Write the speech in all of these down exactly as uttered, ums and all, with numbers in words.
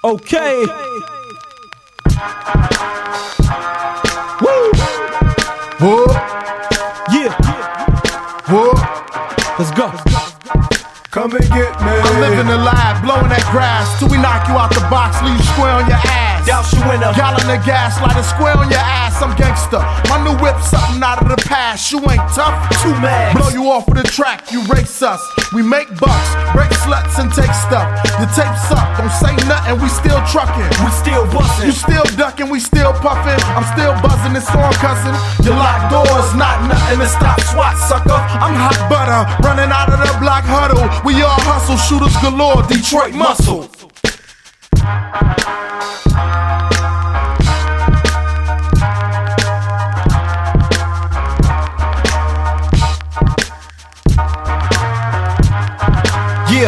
Okay. Woo. Whoa. Yeah. Whoa. Let's go. Come and get me. I'm living the life, blowing that grass till we knock you out the box, leave you square on your ass. Douse you in a gallon of gas, light a square on your ass. I'm gangster. My new whip, something out of the past. You ain't tough, Two mags. blow you off with a track. You race us. We make bucks, break sluts and take stuff. The tapes up, don't say nothing. We still trucking. We still bustin'. You still ducking, we still puffin'. I'm still buzzing, it's on cussing. Your locked doors, not nothing to stop SWAT, sucker. I'm hot butter, running out of the block huddle. We all hustle, shooters galore, Detroit muscle. Yeah.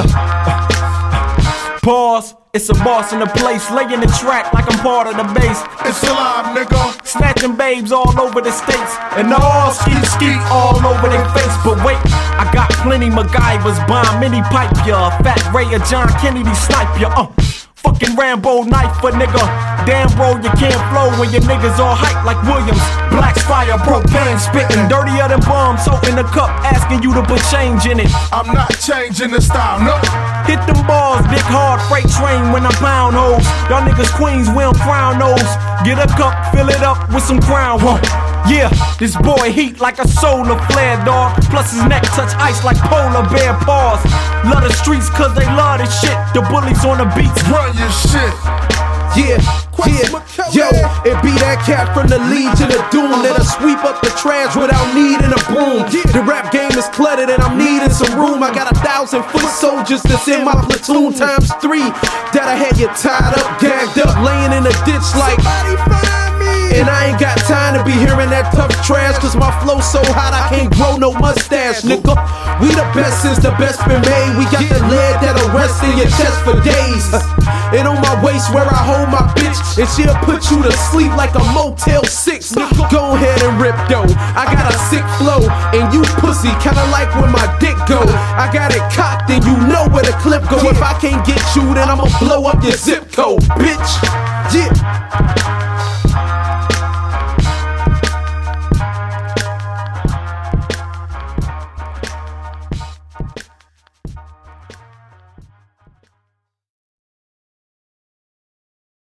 Pause. It's a boss in the place, laying the track like I'm part of the base. It's alive, nigga. Snatching babes all over the states, and all ski ski all over their face. But wait, I got plenty MacGyvers, bomb mini pipe ya, Fat Ray or John Kennedy snipe ya. Uh, fucking Rambo knife for nigga. Damn bro, you can't flow when your niggas all hype like Williams. Blacks fire, propane spitting, dirtier than bombs. So in the cup, asking you to put change in it. I'm not changing the style, no. Hit them balls, big hard freight train when I pound hoes. Y'all niggas queens, we don't crown those. Get a cup, fill it up with some crown. Huh. Yeah, this boy heat like a solar flare, dog. Plus his neck touch ice like polar bear paws. Love the streets cause they love this shit. The bullies on the beats Run your shit. Yeah, yeah, yo, it be that cat from the Legion of Doom that'll sweep up the trash without needing a broom. The rap game is cluttered and I'm needing some room. I got a thousand foot soldiers that's in my platoon times three. That'll have you tied up, gagged up, laying in a ditch like somebody find me. And I ain't got time to be hearing that tough trash, cause my flow so hot I can't grow no mustache, nigga. We the best since the best been made. We got the lead that'll rest in your chest for days. And on my waist where I hold my bitch, and she'll put you to sleep like a Motel six. Go ahead and rip though, I got a sick flow, and you pussy kinda like when my dick go. I got it cocked and you know where the clip go. If I can't get you then I'ma blow up your zip code, bitch. Yeah.